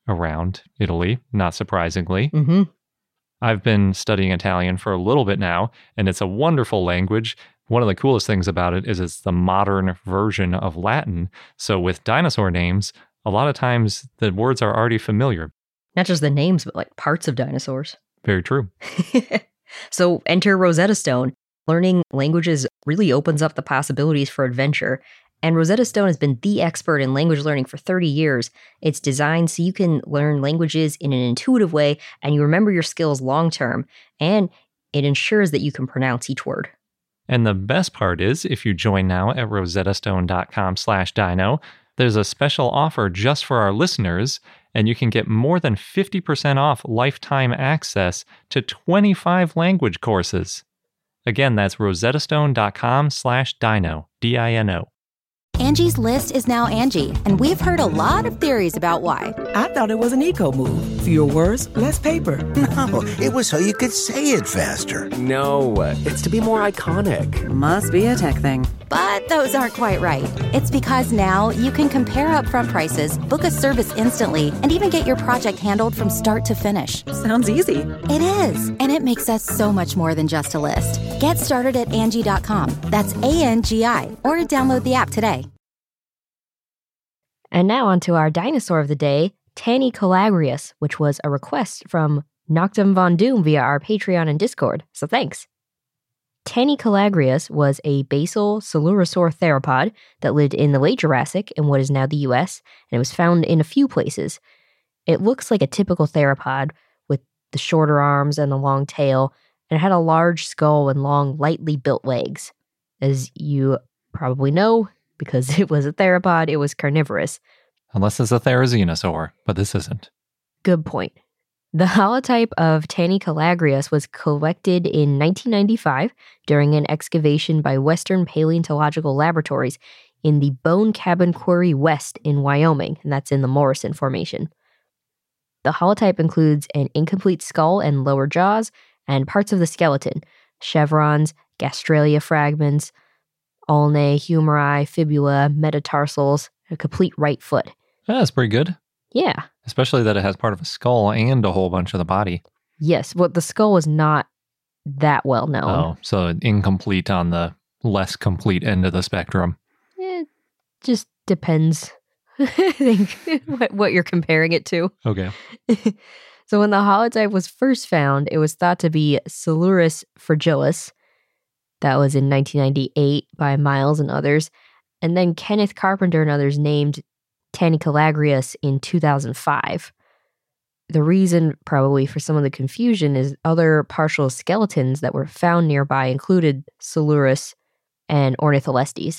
around Italy, not surprisingly. Mm-hmm. I've been studying Italian for a little bit now, and it's a wonderful language. One of the coolest things about it is it's the modern version of Latin. So with dinosaur names, a lot of times the words are already familiar. Not just the names, but like parts of dinosaurs. Very true. So enter Rosetta Stone. Learning languages really opens up the possibilities for adventure. And Rosetta Stone has been the expert in language learning for 30 years. It's designed so you can learn languages in an intuitive way and you remember your skills long term. And it ensures that you can pronounce each word. And the best part is, if you join now at rosettastone.com/dino, there's a special offer just for our listeners, and you can get more than 50% off lifetime access to 25 language courses. Again, that's rosettastone.com/dino, D-I-N-O. Angie's List is now Angie, and we've heard a lot of theories about why. I thought it was an eco move. Fewer words, less paper. No, it was so you could say it faster. No, it's to be more iconic. Must be a tech thing. But those aren't quite right. It's because now you can compare upfront prices, book a service instantly, and even get your project handled from start to finish. Sounds easy. It is, and it makes us so much more than just a list. Get started at Angie.com. That's ANGI, or download the app today. And now onto our dinosaur of the day, Tanny Calagrius, which was a request from Noctum Von Doom via our Patreon and Discord, so thanks. Tanny Calagrius was a basal coelurosaur theropod that lived in the late Jurassic in what is now the US, and it was found in a few places. It looks like a typical theropod with the shorter arms and the long tail, and it had a large skull and long, lightly built legs. As you probably know, because it was a theropod, it was carnivorous. Unless it's a therizinosaur, but this isn't. Good point. The holotype of Tanny Calagrius was collected in 1995 during an excavation by Western Paleontological Laboratories in the Bone Cabin Quarry West in Wyoming, and that's in the Morrison Formation. The holotype includes an incomplete skull and lower jaws, and parts of the skeleton, chevrons, gastralia fragments, ulnae, humeri, fibula, metatarsals, a complete right foot. That's pretty good. Yeah. Especially that it has part of a skull and a whole bunch of the body. Yes, well, the skull was not that well known. Oh, so incomplete on the less complete end of the spectrum. It just depends, I think, what you're comparing it to. Okay. So when the holotype was first found, it was thought to be Coelurus fragilis. That was in 1998 by Miles and others. And then Kenneth Carpenter and others named Tanny Calagrius in 2005. The reason probably for some of the confusion is other partial skeletons that were found nearby included Coelurus and Ornitholestes.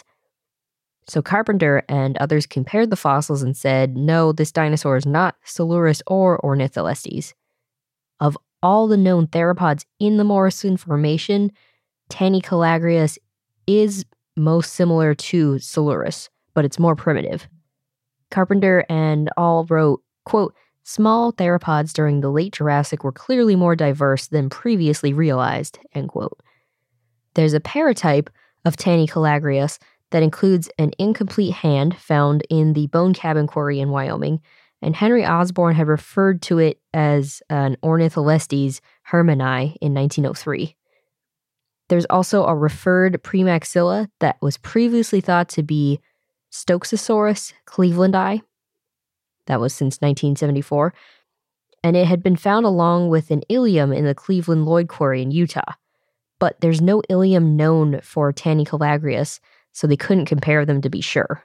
So Carpenter and others compared the fossils and said, no, this dinosaur is not Coelurus or Ornitholestes. Of all the known theropods in the Morrison Formation, Tanny Calagrius is most similar to Coelurus, but it's more primitive. Carpenter and all wrote, quote, small theropods during the late Jurassic were clearly more diverse than previously realized, end quote. There's a paratype of Tanny Calagrius that includes an incomplete hand found in the Bone Cabin Quarry in Wyoming, and Henry Osborn had referred to it as an Ornitholestes hermannii in 1903. There's also a referred premaxilla that was previously thought to be Stoxosaurus clevelandi. That was since 1974. And it had been found along with an ilium in the Cleveland Lloyd Quarry in Utah. But there's no ilium known for Tanny Calagrius, so they couldn't compare them to be sure.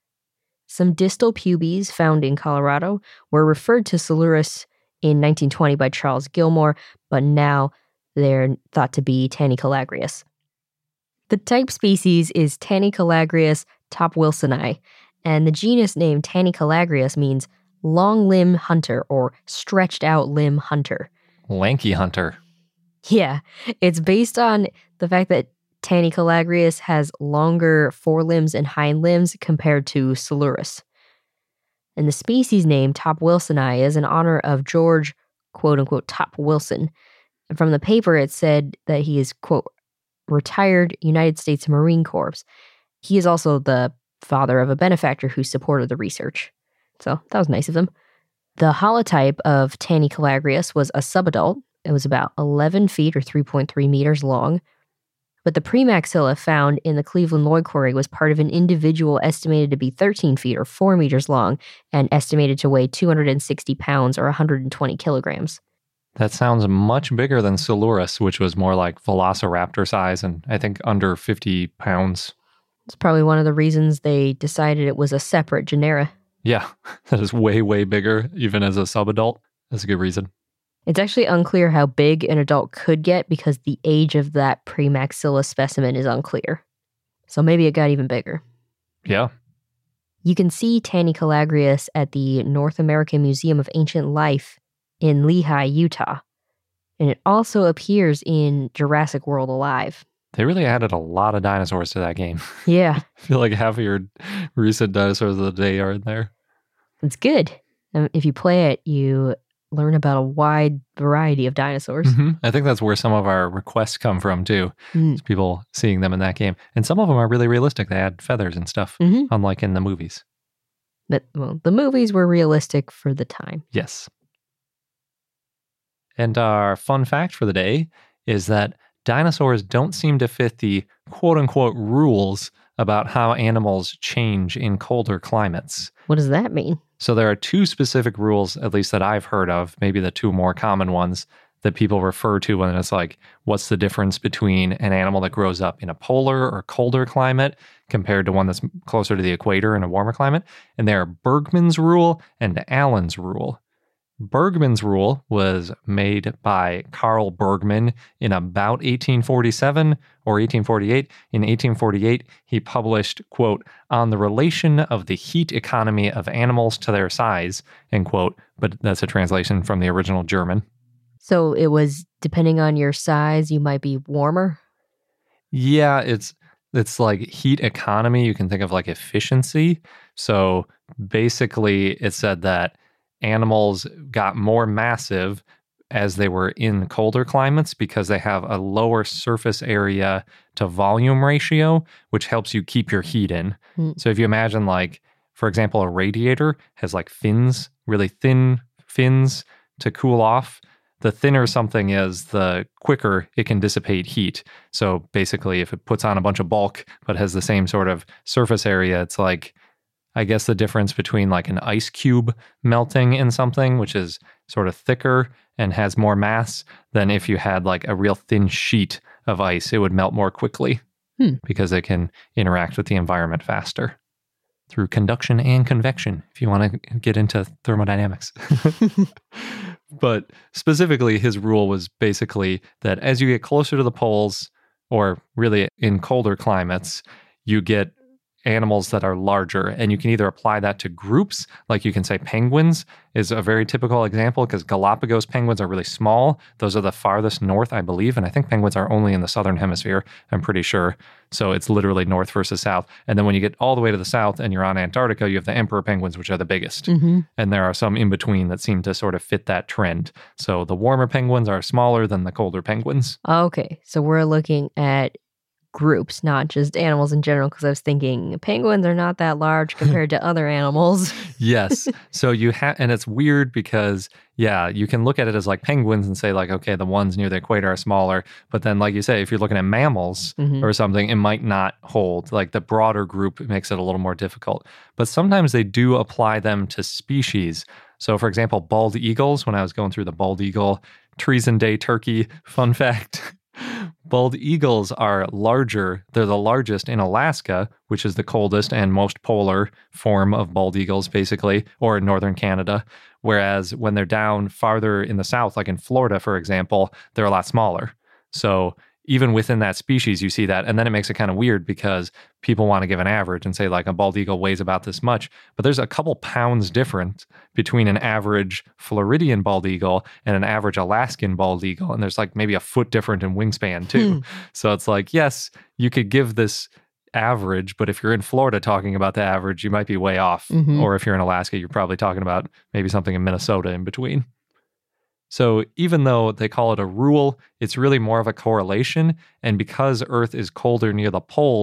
Some distal pubes found in Colorado were referred to Coelurus in 1920 by Charles Gilmore, but now they're thought to be Tanny Calagrius. The type species is Tanny Calagrius topwilsoni, and the genus name Tanny Calagrius means long limb hunter or stretched out limb hunter. Lanky hunter. Yeah, it's based on the fact that Tanny Calagrius has longer forelimbs and hind limbs compared to Coelurus. And the species name topwilsoni is in honor of George, quote-unquote, Top Wilson. And from the paper, it said that he is, quote, retired United States Marine Corps. He is also the father of a benefactor who supported the research. So that was nice of them. The holotype of Tanicolagrius was a subadult. It was about 11 feet or 3.3 meters long. But the premaxilla found in the Cleveland Lloyd Quarry was part of an individual estimated to be 13 feet or 4 meters long and estimated to weigh 260 pounds or 120 kilograms. That sounds much bigger than Silurus, which was more like velociraptor size and I think under 50 pounds. It's probably one of the reasons they decided it was a separate genera. Yeah, that is way, way bigger, even as a subadult. That's a good reason. It's actually unclear how big an adult could get because the age of that premaxilla specimen is unclear. So maybe it got even bigger. Yeah. You can see Tanicolagrius at the North American Museum of Ancient Life in Lehi, Utah. And it also appears in Jurassic World Alive. They really added a lot of dinosaurs to that game. Yeah. I feel like half of your recent dinosaurs of the day are in there. It's good. If you play it, you learn about a wide variety of dinosaurs. Mm-hmm. I think that's where some of our requests come from, too. It's people seeing them in that game. And some of them are really realistic. They add feathers and stuff, unlike in the movies. But, well, the movies were realistic for the time. Yes. And our fun fact for the day is that dinosaurs don't seem to fit the quote-unquote rules about how animals change in colder climates. What does that mean? So there are two specific rules, at least that I've heard of, maybe the two more common ones that people refer to when it's like, what's the difference between an animal that grows up in a polar or colder climate compared to one that's closer to the equator in a warmer climate? And they are Bergmann's rule and Allen's rule. Bergmann's rule was made by Carl Bergmann in about 1847 or 1848. In 1848, he published, quote, on the relation of the heat economy of animals to their size, end quote, but that's a translation from the original German. So it was, depending on your size, you might be warmer? Yeah, it's like heat economy. You can think of like efficiency. So basically, it said that animals got more massive as they were in colder climates because they have a lower surface area to volume ratio, which helps you keep your heat in. So if you imagine, like, for example, a radiator has like fins, really thin fins to cool off. The thinner something is, the quicker it can dissipate heat. So basically, if it puts on a bunch of bulk but has the same sort of surface area, it's like, I guess the difference between like an ice cube melting in something, which is sort of thicker and has more mass, than if you had like a real thin sheet of ice, it would melt more quickly because it can interact with the environment faster through conduction and convection, if you want to get into thermodynamics. But specifically, his rule was basically that as you get closer to the poles, or really in colder climates, you get animals that are larger, and you can either apply that to groups, like you can say penguins is a very typical example because Galapagos penguins are really small. Those are the farthest north, I believe, and I think penguins are only in the southern hemisphere, I'm pretty sure. So it's literally north versus south. And then when you get all the way to the south and you're on Antarctica, you have the emperor penguins, which are the biggest. And there are some in between that seem to sort of fit that trend. So the warmer penguins are smaller than the colder penguins. Okay, so we're looking at groups, not just animals in general, because I was thinking penguins are not that large compared to other animals. Yes. So you have, and it's weird because, yeah, you can look at it as like penguins and say like, okay, the ones near the equator are smaller. But then, like you say, if you're looking at mammals or something, it might not hold. Like the broader group makes it a little more difficult. But sometimes they do apply them to species. So for example, bald eagles, when I was going through the bald eagle treason day turkey fun fact, bald eagles are larger. They're the largest in Alaska, which is the coldest and most polar form of bald eagles, basically, or in northern Canada. Whereas when they're down farther in the south, like in Florida, for example, they're a lot smaller. So even within that species, you see that. And then it makes it kind of weird because people want to give an average and say like a bald eagle weighs about this much. But there's a couple pounds difference between an average Floridian bald eagle and an average Alaskan bald eagle. And there's like maybe a foot different in wingspan too. So it's like, yes, you could give this average, but if you're in Florida talking about the average, you might be way off. Or if you're in Alaska, you're probably talking about maybe something in Minnesota in between. So even though they call it a rule, it's really more of a correlation. And because Earth is colder near the poles,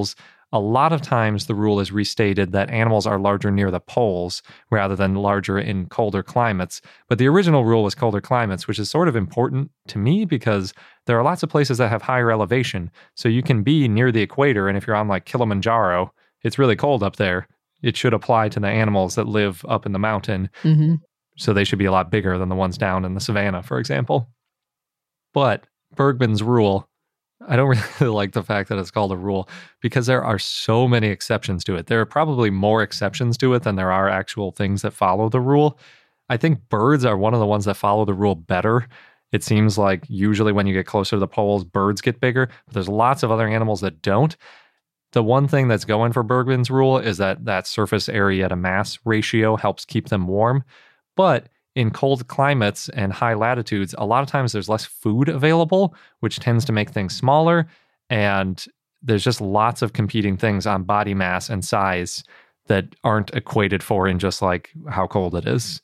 A lot of times the rule is restated that animals are larger near the poles rather than larger in colder climates. But the original rule was colder climates, which is sort of important to me because there are lots of places that have higher elevation. So you can be near the equator, and if you're on like Kilimanjaro, it's really cold up there. It should apply to the animals that live up in the mountain. Mm-hmm. So they should be a lot bigger than the ones down in the savannah, for example. But Bergmann's rule, I don't really like the fact that it's called a rule because there are so many exceptions to it. There are probably more exceptions to it than there are actual things that follow the rule. I think birds are one of the ones that follow the rule better. It seems like usually when you get closer to the poles, birds get bigger, but there's lots of other animals that don't. The one thing that's going for Bergmann's rule is that surface area to mass ratio helps keep them warm. But in cold climates and high latitudes, a lot of times there's less food available, which tends to make things smaller. And there's just lots of competing things on body mass and size that aren't equated for in just like how cold it is.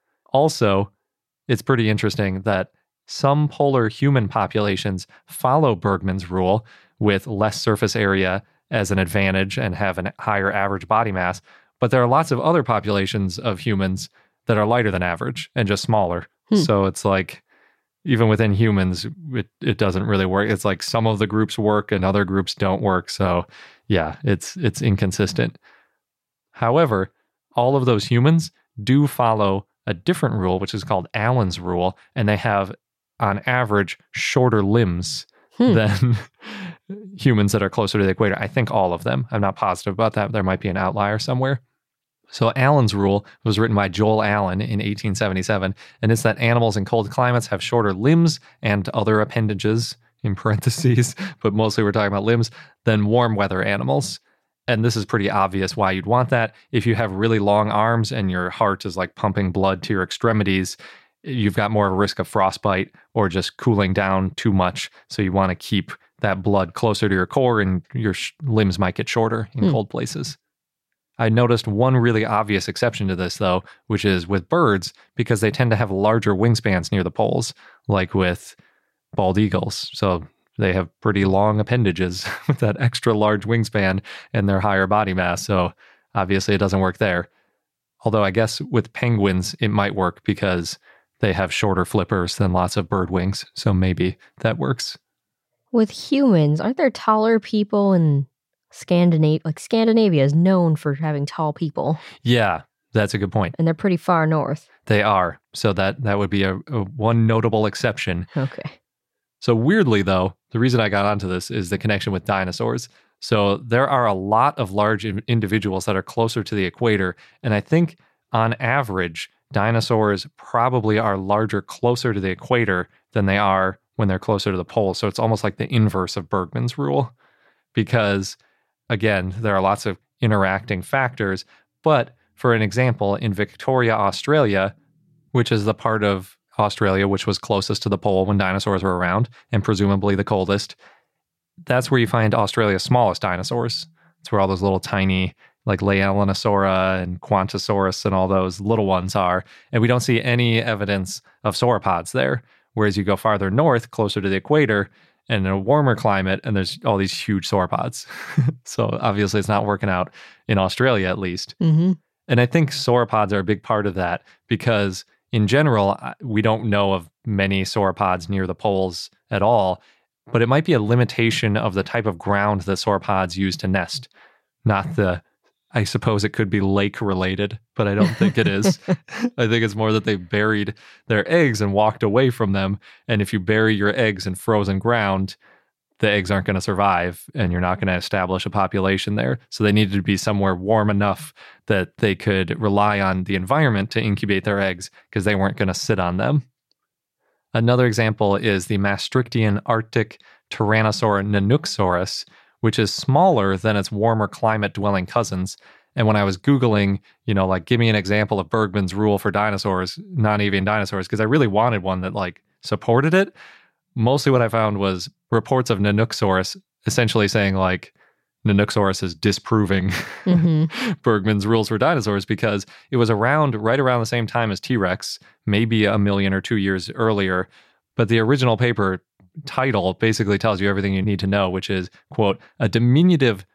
Also, it's pretty interesting that some polar human populations follow Bergmann's rule with less surface area as an advantage and have a higher average body mass. But there are lots of other populations of humans that are lighter than average and just smaller. So it's like, even within humans, it doesn't really work. It's like some of the groups work and other groups don't work. So yeah, it's inconsistent. However, all of those humans do follow a different rule, which is called Allen's rule, and they have, on average, shorter limbs than humans that are closer to the equator. I think all of them. I'm not positive about that. There might be an outlier somewhere. So Allen's rule was written by Joel Allen in 1877, and it's that animals in cold climates have shorter limbs and other appendages, in parentheses, but mostly we're talking about limbs, than warm weather animals. And this is pretty obvious why you'd want that. If you have really long arms and your heart is like pumping blood to your extremities, you've got more of a risk of frostbite or just cooling down too much. So you want to keep that blood closer to your core, and your limbs might get shorter in cold places. I noticed one really obvious exception to this, though, which is with birds, because they tend to have larger wingspans near the poles, like with bald eagles. So they have pretty long appendages with that extra large wingspan and their higher body mass. So obviously it doesn't work there. Although I guess with penguins, it might work because they have shorter flippers than lots of bird wings. So maybe that works. With humans, aren't there taller people in Scandinavia? Like Scandinavia is known for having tall people. Yeah, that's a good point. And they're pretty far north. They are. So that would be a one notable exception. Okay. So weirdly, though, the reason I got onto this is the connection with dinosaurs. So there are a lot of large individuals that are closer to the equator. And I think on average, dinosaurs probably are larger closer to the equator than they are when they're closer to the pole. So it's almost like the inverse of Bergmann's rule. Because, again, there are lots of interacting factors. But for an example, in Victoria, Australia, which is the part of Australia which was closest to the pole when dinosaurs were around, and presumably the coldest, that's where you find Australia's smallest dinosaurs. It's where all those little tiny, like Laelinosaura and Quantosaurus and all those little ones are. And we don't see any evidence of sauropods there. Whereas you go farther north, closer to the equator, and in a warmer climate, and there's all these huge sauropods. So obviously it's not working out in Australia, at least. Mm-hmm. And I think sauropods are a big part of that because in general, we don't know of many sauropods near the poles at all, but it might be a limitation of the type of ground that sauropods use to nest. I suppose it could be lake related, but I don't think it is. I think it's more that they buried their eggs and walked away from them. And if you bury your eggs in frozen ground, the eggs aren't going to survive and you're not going to establish a population there. So they needed to be somewhere warm enough that they could rely on the environment to incubate their eggs because they weren't going to sit on them. Another example is the Maastrichtian Arctic Tyrannosaur Nanuqsaurus, which is smaller than its warmer climate-dwelling cousins. And when I was Googling, give me an example of Bergmann's rule for dinosaurs, non-avian dinosaurs, because I really wanted one that, supported it, mostly what I found was reports of Nanuqsaurus essentially saying, Nanuqsaurus is disproving Bergmann's rules for dinosaurs because it was right around the same time as T-Rex, maybe 1 million or 2 years earlier. But the original paper title basically tells you everything you need to know, which is, quote, a diminutive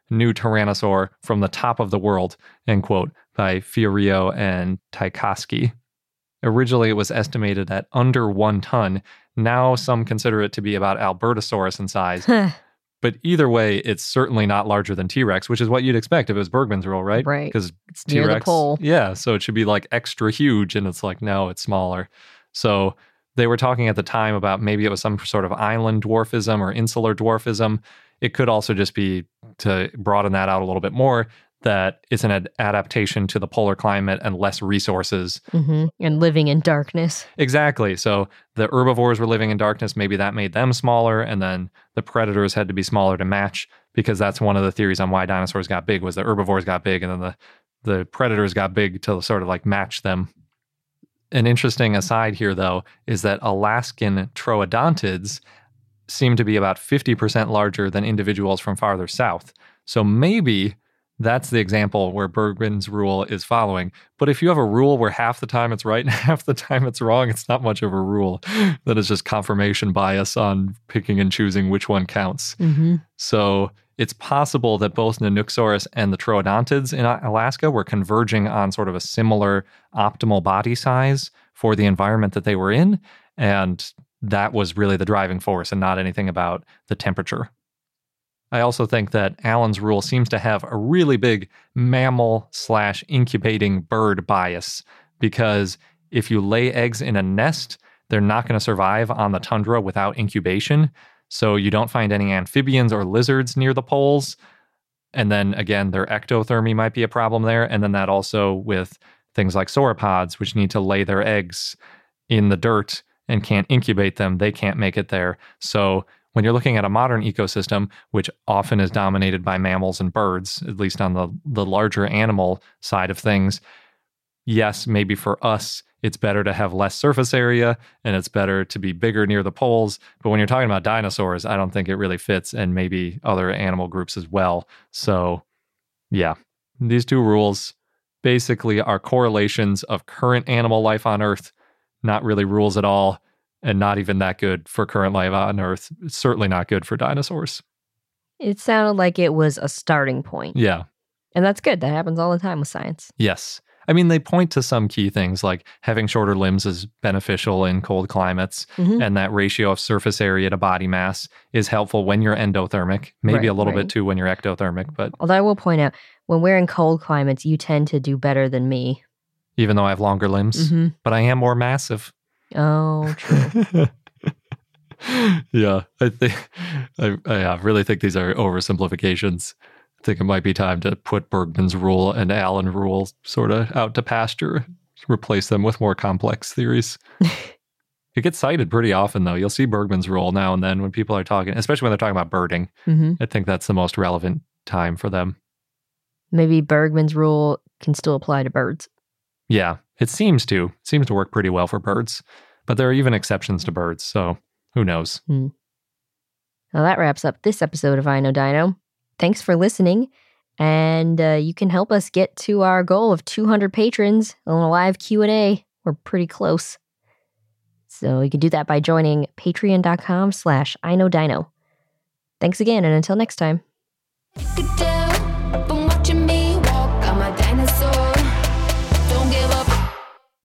new tyrannosaur from the top of the world, end quote, by Fiorio and Tchaikovsky. Originally, it was estimated at under 1 ton. Now, some consider it to be about Albertosaurus in size. But either way, it's certainly not larger than T-Rex, which is what you'd expect if it was Bergman's rule, right? Right. Because It's near the pole. Yeah, so it should be like extra huge, and it's like, no, it's smaller. So they were talking at the time about maybe it was some sort of island dwarfism or insular dwarfism. It could also just be, to broaden that out a little bit more, that it's an adaptation to the polar climate and less resources. Mm-hmm. And living in darkness. Exactly. So the herbivores were living in darkness. Maybe that made them smaller, and then the predators had to be smaller to match, because that's one of the theories on why dinosaurs got big, was the herbivores got big and then the predators got big to sort of like match them. An interesting aside here, though, is that Alaskan troodontids seem to be about 50% larger than individuals from farther south. So maybe that's the example where Bergman's rule is following. But if you have a rule where half the time it's right and half the time it's wrong, it's not much of a rule. That is just confirmation bias on picking and choosing which one counts. Mm-hmm. So it's possible that both Nanuqsaurus and the troodontids in Alaska were converging on sort of a similar optimal body size for the environment that they were in. And that was really the driving force and not anything about the temperature. I also think that Allen's rule seems to have a really big mammal/incubating bird bias, because if you lay eggs in a nest, they're not going to survive on the tundra without incubation. So you don't find any amphibians or lizards near the poles. And then again, their ectothermy might be a problem there. And then that also with things like sauropods, which need to lay their eggs in the dirt and can't incubate them, they can't make it there. So when you're looking at a modern ecosystem, which often is dominated by mammals and birds, at least on the larger animal side of things, yes, maybe for us, it's better to have less surface area and it's better to be bigger near the poles. But when you're talking about dinosaurs, I don't think it really fits, and maybe other animal groups as well. So yeah, these two rules basically are correlations of current animal life on Earth, not really rules at all. And not even that good for current life on Earth. It's certainly not good for dinosaurs. It sounded like it was a starting point. Yeah. And that's good. That happens all the time with science. Yes. I mean, they point to some key things like having shorter limbs is beneficial in cold climates, and that ratio of surface area to body mass is helpful when you're endothermic, maybe a little bit too when you're ectothermic. But although I will point out, when we're in cold climates, you tend to do better than me. Even though I have longer limbs, but I am more massive. Oh, true. Yeah, I really think these are oversimplifications. I think it might be time to put Bergman's rule and Allen rule sort of out to pasture, replace them with more complex theories. It gets cited pretty often, though. You'll see Bergman's rule now and then when people are talking, especially when they're talking about birding. I think that's the most relevant time for them. Maybe Bergman's rule can still apply to birds. Yeah, it seems to. It seems to work pretty well for birds. But there are even exceptions to birds, so who knows? Well, that wraps up this episode of I Know Dino. Thanks for listening. And you can help us get to our goal of 200 patrons on a live Q&A. We're pretty close. So you can do that by joining patreon.com/iknowdino. Thanks again, and until next time.